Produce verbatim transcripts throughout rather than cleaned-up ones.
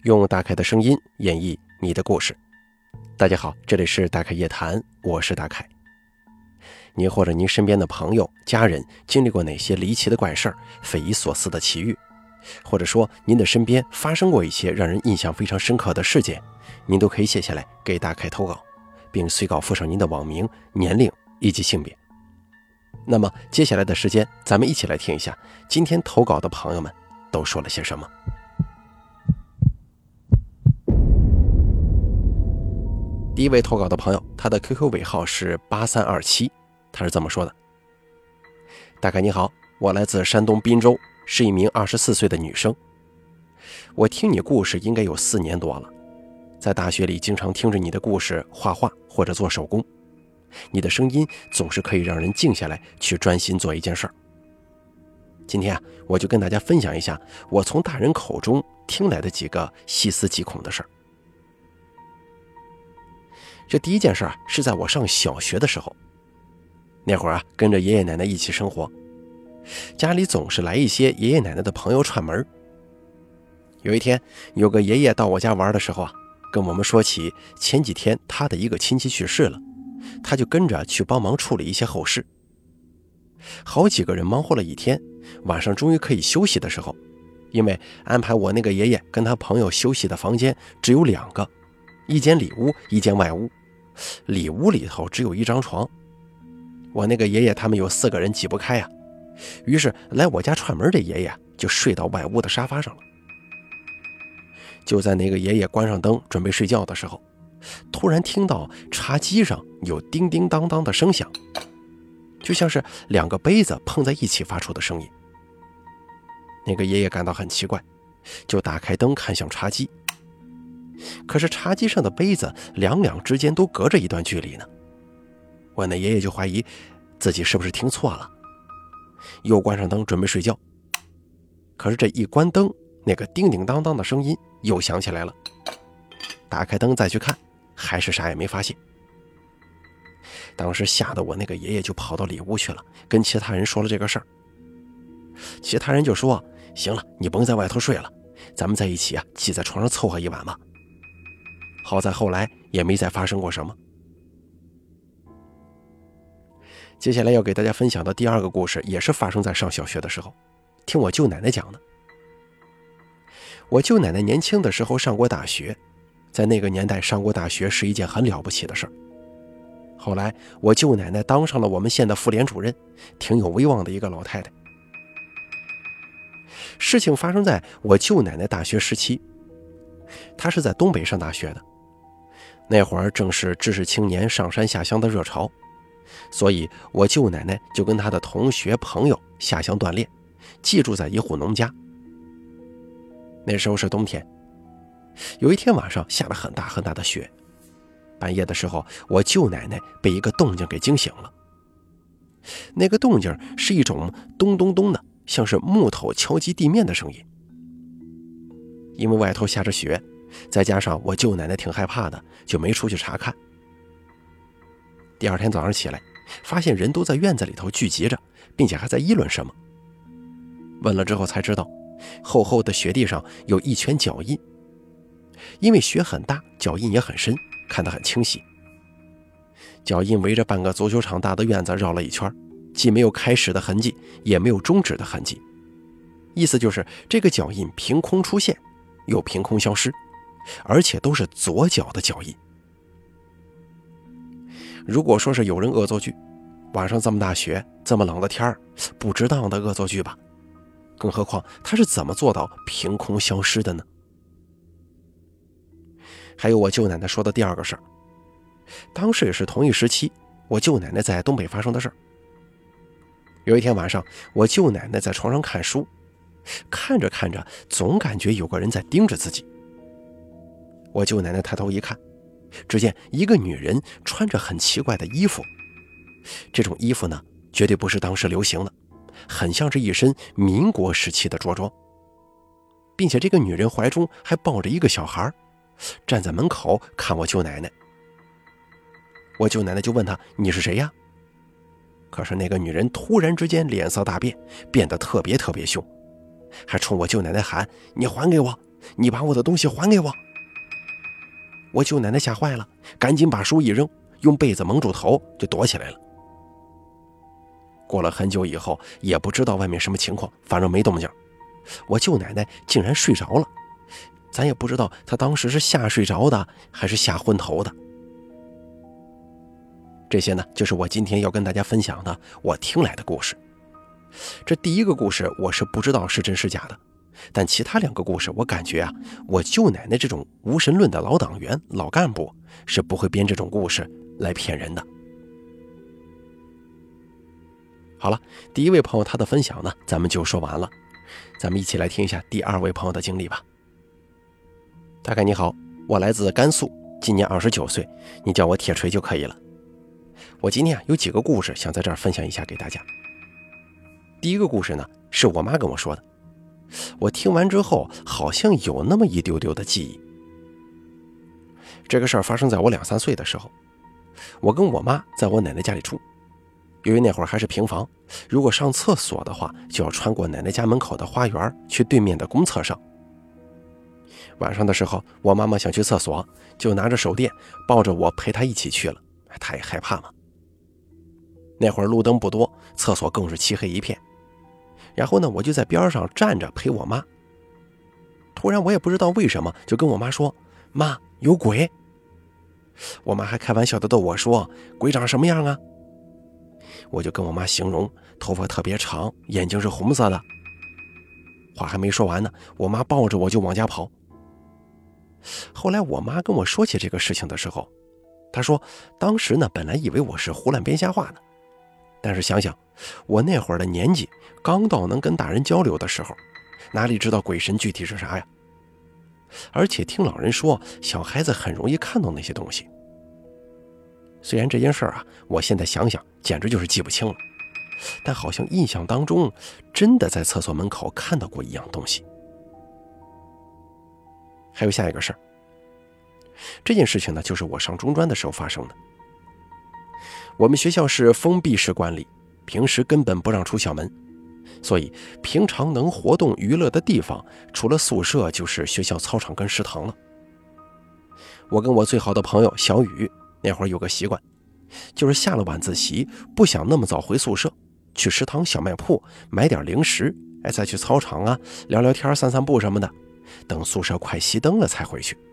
用大凯的声音演绎你的故事。大家好，这里是大凯夜谈，我是大凯。您或者您身边的朋友、家人经历过哪些离奇的怪事儿、匪夷所思的奇遇，或者说您的身边发生过一些让人印象非常深刻的事件，您都可以写下来给大凯投稿，并随稿附上您的网名、年龄以及性别。那么接下来的时间，咱们一起来听一下今天投稿的朋友们都说了些什么。第一位投稿的朋友，他的 Q Q 尾号是八三二七，他是这么说的：大概你好，我来自山东滨州，是一名二十四岁的女生。我听你故事应该有四年多了，在大学里经常听着你的故事画画或者做手工，你的声音总是可以让人静下来去专心做一件事儿。今天啊，我就跟大家分享一下我从大人口中听来的几个细思极恐的事儿。这第一件事啊，是在我上小学的时候。那会儿啊，跟着爷爷奶奶一起生活，家里总是来一些爷爷奶奶的朋友串门。有一天，有个爷爷到我家玩的时候啊，跟我们说起前几天他的一个亲戚去世了，他就跟着去帮忙处理一些后事。好几个人忙活了一天，晚上终于可以休息的时候，因为安排我那个爷爷跟他朋友休息的房间只有两个，一间里屋，一间外屋。里屋里头只有一张床，我那个爷爷他们有四个人挤不开啊，于是来我家串门的爷爷就睡到外屋的沙发上了。就在那个爷爷关上灯准备睡觉的时候，突然听到茶几上有叮叮当当的声响，就像是两个杯子碰在一起发出的声音。那个爷爷感到很奇怪，就打开灯看向茶几，可是茶几上的杯子两两之间都隔着一段距离呢。我那爷爷就怀疑自己是不是听错了，又关上灯准备睡觉。可是这一关灯，那个叮叮当当的声音又响起来了。打开灯再去看，还是啥也没发现。当时吓得我那个爷爷就跑到里屋去了，跟其他人说了这个事儿。其他人就说：行了，你甭在外头睡了，咱们在一起啊，挤在床上凑合一晚吧。好在后来也没再发生过什么。接下来要给大家分享的第二个故事，也是发生在上小学的时候，听我舅奶奶讲的。我舅奶奶年轻的时候上过大学，在那个年代上过大学是一件很了不起的事儿。后来我舅奶奶当上了我们县的妇联主任，挺有威望的一个老太太。事情发生在我舅奶奶大学时期，她是在东北上大学的。那会儿正是知识青年上山下乡的热潮，所以我舅奶奶就跟她的同学朋友下乡锻炼，寄住在一户农家。那时候是冬天，有一天晚上下了很大很大的雪，半夜的时候，我舅奶奶被一个动静给惊醒了。那个动静是一种咚咚咚的，像是木头敲击地面的声音。因为外头下着雪，再加上我舅奶奶挺害怕的，就没出去查看。第二天早上起来，发现人都在院子里头聚集着，并且还在议论什么。问了之后才知道，厚厚的雪地上有一圈脚印，因为雪很大，脚印也很深，看得很清晰。脚印围着半个足球场大的院子绕了一圈，既没有开始的痕迹，也没有终止的痕迹。意思就是这个脚印凭空出现，又凭空消失，而且都是左脚的脚印。如果说是有人恶作剧，晚上这么大雪，这么冷的天儿，不值当的恶作剧吧？更何况他是怎么做到凭空消失的呢？还有我舅奶奶说的第二个事儿，当时也是同一时期，我舅奶奶在东北发生的事儿。有一天晚上，我舅奶奶在床上看书，看着看着，总感觉有个人在盯着自己。我舅奶奶抬头一看，只见一个女人穿着很奇怪的衣服，这种衣服呢，绝对不是当时流行的，很像是一身民国时期的着装，并且这个女人怀中还抱着一个小孩，站在门口看我舅奶奶。我舅奶奶就问她：你是谁呀？可是那个女人突然之间脸色大变，变得特别特别凶，还冲我舅奶奶喊：你还给我， 你把我的东西还给我！”我舅奶奶吓坏了，赶紧把书一扔，用被子蒙住头就躲起来了。过了很久以后，也不知道外面什么情况，反正没动静。我舅奶奶竟然睡着了，咱也不知道她当时是吓睡着的还是吓昏头的。这些呢，就是我今天要跟大家分享的我听来的故事。这第一个故事我是不知道是真是假的，但其他两个故事我感觉啊，我舅奶奶这种无神论的老党员老干部是不会编这种故事来骗人的。好了，第一位朋友他的分享呢咱们就说完了，咱们一起来听一下第二位朋友的经历吧。大概你好，我来自甘肃，今年二十九岁，你叫我铁锤就可以了。我今天啊有几个故事想在这儿分享一下给大家。第一个故事呢是我妈跟我说的，我听完之后好像有那么一丢丢的记忆。这个事儿发生在我两三岁的时候，我跟我妈在我奶奶家里住，由于那会儿还是平房，如果上厕所的话就要穿过奶奶家门口的花园去对面的公厕上。晚上的时候我妈妈想去厕所，就拿着手电抱着我陪她一起去了，她也害怕嘛。那会儿路灯不多，厕所更是漆黑一片，然后呢我就在边上站着陪我妈。突然我也不知道为什么就跟我妈说：“妈，有鬼。”我妈还开玩笑的逗我说：“鬼长什么样啊？”我就跟我妈形容头发特别长，眼睛是红色的。话还没说完呢，我妈抱着我就往家跑。后来我妈跟我说起这个事情的时候，她说当时呢本来以为我是胡乱编瞎话的，但是想想我那会儿的年纪刚到能跟大人交流的时候，哪里知道鬼神具体是啥呀？而且听老人说小孩子很容易看到那些东西。虽然这件事儿啊我现在想想简直就是记不清了，但好像印象当中真的在厕所门口看到过一样东西。还有下一个事儿，这件事情呢就是我上中专的时候发生的。我们学校是封闭式管理，平时根本不让出校门，所以平常能活动娱乐的地方除了宿舍就是学校操场跟食堂了。我跟我最好的朋友小雨那会儿有个习惯，就是下了晚自习不想那么早回宿舍，去食堂小卖铺买点零食，哎，再去操场啊聊聊天散散步什么的，等宿舍快熄灯了才回去。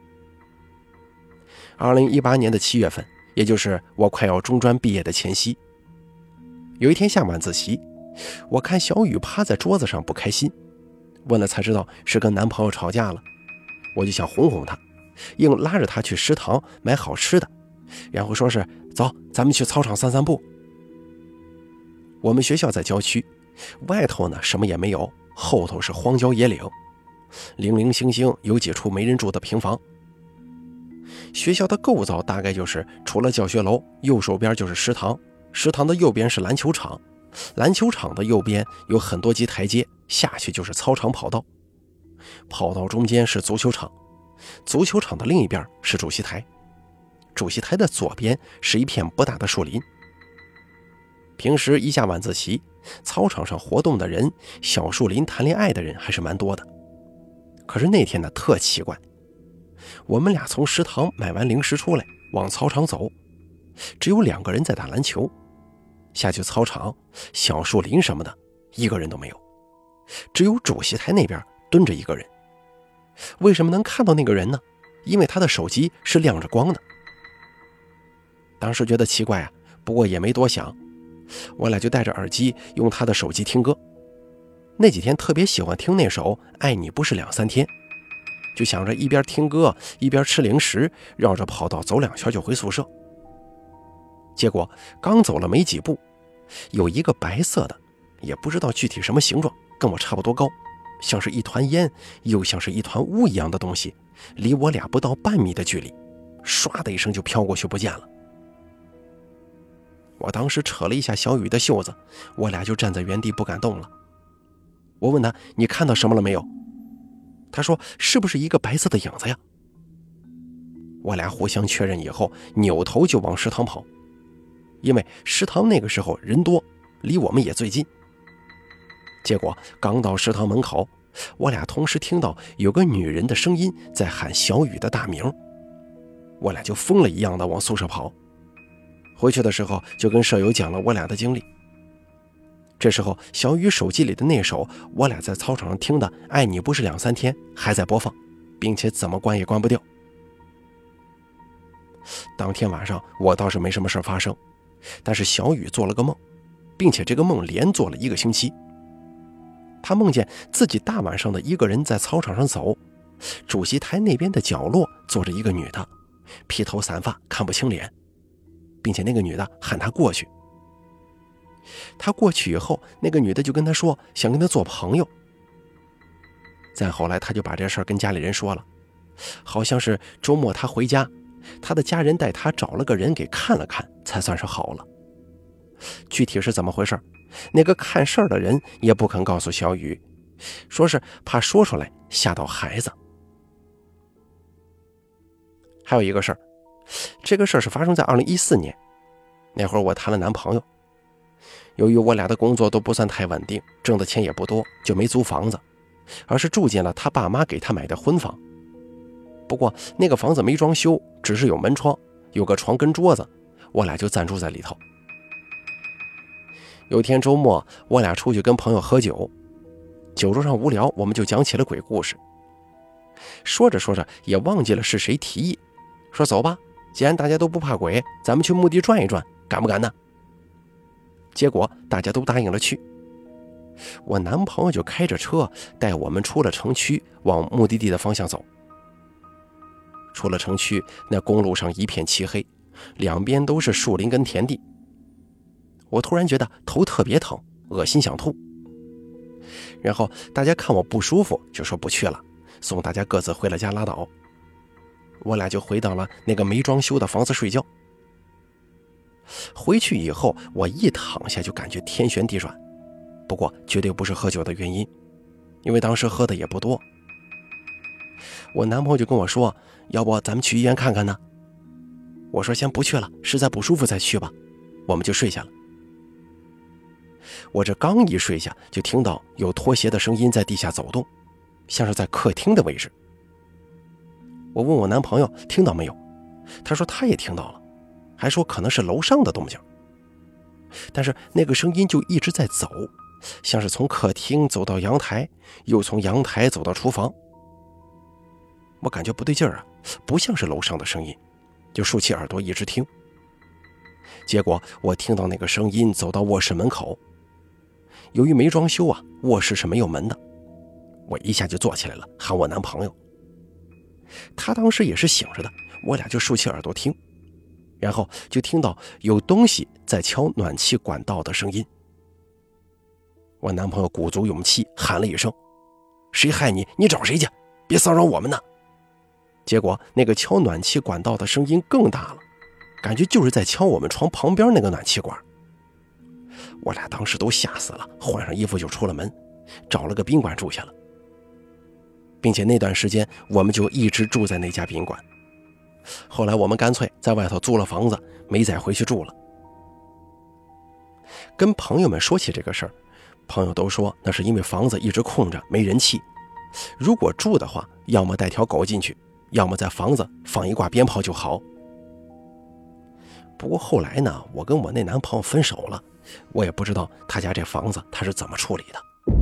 二零一八年的七月份，也就是我快要中专毕业的前夕，有一天下晚自习，我看小雨趴在桌子上不开心，问了才知道是跟男朋友吵架了。我就想哄哄她，硬拉着她去食堂买好吃的，然后说是走，咱们去操场散散步。我们学校在郊区，外头呢什么也没有，后头是荒郊野岭，零零星星有几处没人住的平房。学校的构造大概就是除了教学楼，右手边就是食堂，食堂的右边是篮球场，篮球场的右边有很多级台阶，下去就是操场跑道，跑道中间是足球场，足球场的另一边是主席台，主席台的左边是一片不大的树林。平时一下晚自习，操场上活动的人，小树林谈恋爱的人还是蛮多的。可是那天呢特奇怪，我们俩从食堂买完零食出来往操场走，只有两个人在打篮球，下去操场小树林什么的一个人都没有，只有主席台那边蹲着一个人。为什么能看到那个人呢？因为他的手机是亮着光的。当时觉得奇怪啊，不过也没多想，我俩就戴着耳机用他的手机听歌。那几天特别喜欢听那首《爱你不是两三天》，就想着一边听歌一边吃零食，绕着跑道走两圈就回宿舍。结果刚走了没几步，有一个白色的，也不知道具体什么形状，跟我差不多高，像是一团烟又像是一团雾一样的东西，离我俩不到半米的距离，唰的一声就飘过去不见了。我当时扯了一下小雨的袖子，我俩就站在原地不敢动了。我问他，你看到什么了没有？他说，是不是一个白色的影子呀？我俩互相确认以后，扭头就往食堂跑，因为食堂那个时候人多，离我们也最近。结果刚到食堂门口， 我俩同时听到有个女人的声音在喊小雨的大名，我俩就疯了一样的往宿舍跑。回去的时候就跟舍友讲了我俩的经历。这时候小雨手机里的那首我俩在操场上听的《爱你不是两三天》还在播放，并且怎么关也关不掉。当天晚上我倒是没什么事发生，但是小雨做了个梦，并且这个梦连做了一个星期。他梦见自己大晚上的一个人在操场上走，主席台那边的角落坐着一个女的，披头散发，看不清脸，并且那个女的喊他过去。他过去以后，那个女的就跟他说想跟他做朋友。再后来他就把这事儿跟家里人说了，好像是周末他回家，他的家人带他找了个人给看了看，才算是好了。具体是怎么回事，那个看事儿的人也不肯告诉小雨，说是怕说出来吓到孩子。还有一个事儿，这个事儿是发生在二零一四年，那会儿我谈了男朋友。由于我俩的工作都不算太稳定，挣的钱也不多，就没租房子，而是住进了他爸妈给他买的婚房。不过那个房子没装修，只是有门窗，有个床跟桌子，我俩就暂住在里头。有天周末，我俩出去跟朋友喝酒，酒桌上无聊，我们就讲起了鬼故事。说着说着也忘记了是谁提议，说走吧，既然大家都不怕鬼，咱们去墓地转一转，敢不敢呢？结果大家都答应了去。我男朋友就开着车带我们出了城区，往目的地的方向走。出了城区，那公路上一片漆黑，两边都是树林跟田地。我突然觉得头特别疼，恶心想吐。然后大家看我不舒服，就说不去了，送大家各自回了家拉倒。我俩就回到了那个没装修的房子睡觉。回去以后，我一躺下就感觉天旋地转，不过绝对不是喝酒的原因，因为当时喝的也不多。我男朋友就跟我说，要不咱们去医院看看呢？我说先不去了，实在不舒服再去吧。我们就睡下了。我这刚一睡下，就听到有拖鞋的声音在地下走动，像是在客厅的位置。我问我男朋友听到没有，他说他也听到了，还说可能是楼上的动静。但是那个声音就一直在走，像是从客厅走到阳台，又从阳台走到厨房。我感觉不对劲儿啊，不像是楼上的声音，就竖起耳朵一直听。结果我听到那个声音走到卧室门口，由于没装修啊，卧室是没有门的。我一下就坐起来了，喊我男朋友。他当时也是醒着的，我俩就竖起耳朵听，然后就听到有东西在敲暖气管道的声音。我男朋友鼓足勇气喊了一声，谁害你，你找谁去，别骚扰我们呢。结果那个敲暖气管道的声音更大了，感觉就是在敲我们床旁边那个暖气管。我俩当时都吓死了，换上衣服就出了门，找了个宾馆住下了，并且那段时间我们就一直住在那家宾馆。后来我们干脆在外头租了房子，没再回去住了。跟朋友们说起这个事儿，朋友都说那是因为房子一直空着没人气，如果住的话，要么带条狗进去，要么在房子放一挂鞭炮就好。不过后来呢，我跟我那男朋友分手了，我也不知道他家这房子他是怎么处理的。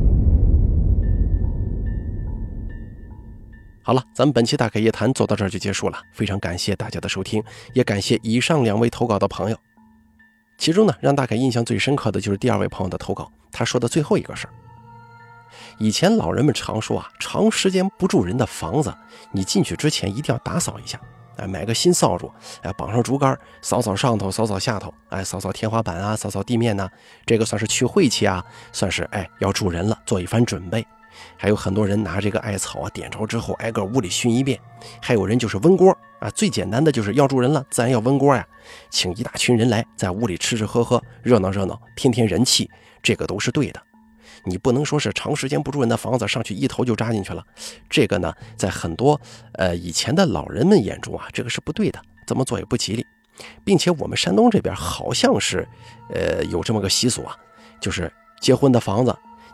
好了，咱们本期大凯夜谈做到这儿就结束了，非常感谢大家的收听，也感谢以上两位投稿的朋友。其中呢，让大凯印象最深刻的就是第二位朋友的投稿，他说的最后一个事儿。以前老人们常说啊，长时间不住人的房子，你进去之前一定要打扫一下，哎，买个新扫帚，哎，绑上竹竿，扫扫上头，扫扫下头，哎，扫扫天花板啊，扫扫地面呐、啊，这个算是去晦气啊，算是哎要住人了，做一番准备。还有很多人拿这个艾草啊点着之后，挨个屋里熏一遍。还有人就是温锅啊，最简单的就是要住人了，自然要温锅呀，请一大群人来，在屋里吃吃喝喝，热闹热闹，添添人气，这个都是对的。你不能说是长时间不住人的房子上去一头就扎进去了，这个呢，在很多呃以前的老人们眼中啊，这个是不对的，这么做也不吉利。并且我们山东这边好像是呃有这么个习俗啊，就是结婚的房子，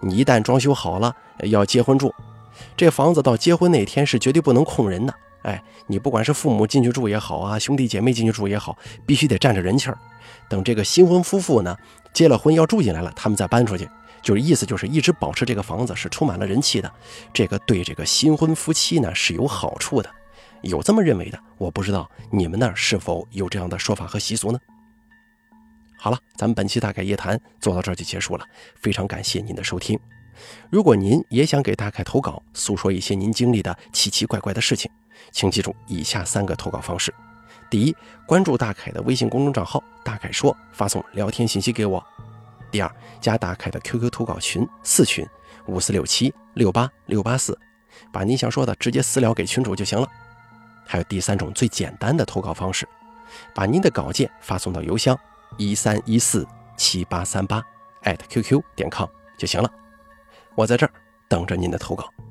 你一旦装修好了要结婚住，这房子到结婚那天是绝对不能空人的。哎，你不管是父母进去住也好啊，兄弟姐妹进去住也好，必须得占着人气儿。等这个新婚夫妇呢结了婚要住进来了，他们再搬出去，就是意思就是一直保持这个房子是充满了人气的，这个对这个新婚夫妻呢是有好处的，有这么认为的。我不知道你们那儿是否有这样的说法和习俗呢？好了，咱们本期大凯夜谈做到这儿就结束了，非常感谢您的收听。如果您也想给大凯投稿，诉说一些您经历的奇奇怪怪的事情，请记住以下三个投稿方式。第一，关注大凯的微信公众账号大凯说，发送聊天信息给我。第二，加大凯的 Q Q 投稿群四群五四六七六八六八四，把您想说的直接私聊给群主就行了。还有第三种最简单的投稿方式，把您的稿件发送到邮箱一三一四七八三八 at qq 点 com 就行了。我在这儿等着您的投稿。